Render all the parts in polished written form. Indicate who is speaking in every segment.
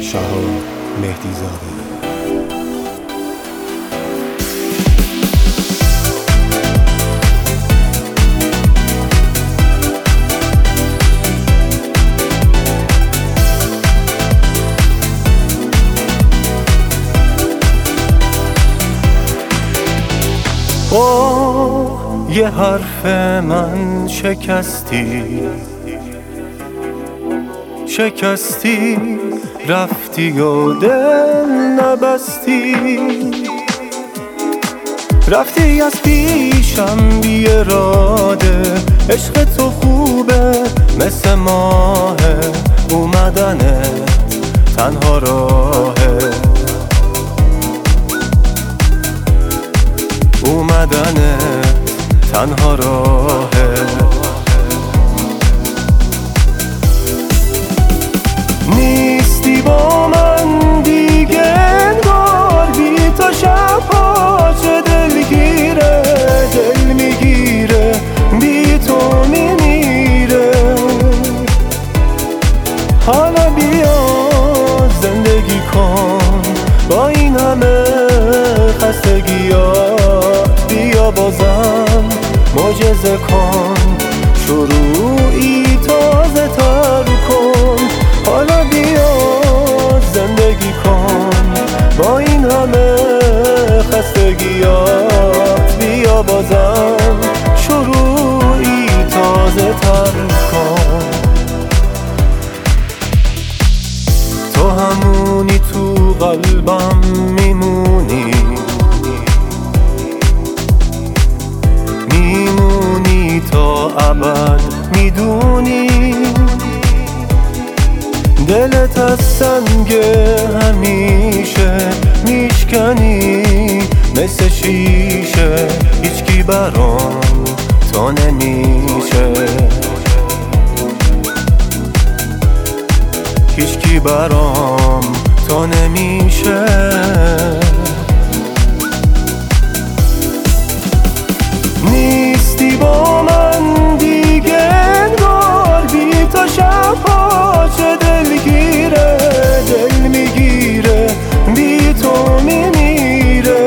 Speaker 1: شهاب مهدیزاده.
Speaker 2: یه حرف من شکستی رفتی و دل نبستی، رفتی از پیشم بی اراده. عشق تو خوبه مثل ماهه، اومدنت تنها راهه، اومدنت تنها راهه. نیستی با من دیگه انگار، بی تو شب‌ها چه دلگیره، دل میگیره بی تو میمیره. حالا بیا زندگی کن با این همه خستگیات، بیا بازم معجزه کن، شروعی تازه تر کن. حالا بیا زندگی کن با این همه خستگیات، بیا بازم شروعی تازه تر کن. تو همونی تو قلبم میمونی، میمونی تا ابد میدونی. دلت از سنگ همیشه میشکنی مثل شیشه، هیچکی برام تا نمیشه، هیچکی برام تا نمیشه. نیستی با من دیگه انگار، بی تو شب‌ها چه دلگیره، دل میگیره بی تو میمیره.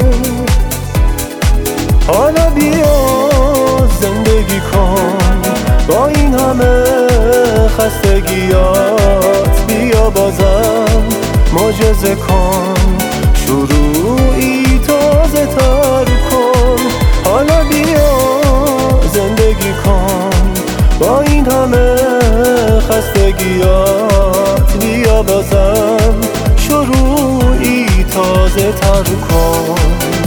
Speaker 2: حالا بیا زندگی کن با این همه خستگیات، بیا بازم معجزه کن، شروعی تازه تر کن. حالا بیا زندگی کن با این همه خستگیات، بیا بازم شروعی تازه تر کن.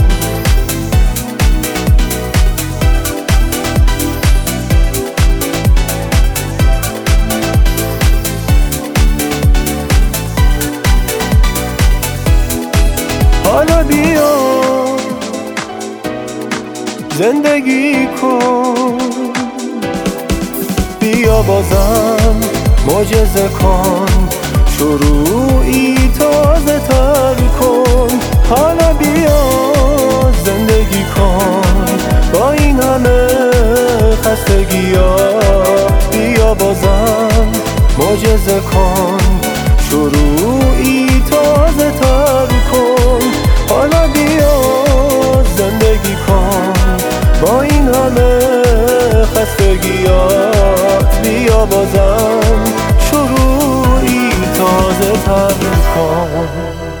Speaker 2: حالا بیا زندگی کن، بیا بازم معجزه کن، شروعی تازه تر کن. حالا بیا زندگی کن با این همه خستگیات، بیا بازم معجزه کن، شروعی تازه تر کن. حالا بیا زندگی کن با این همه خستگیات، بیا بازم شروعی تازه تر کن.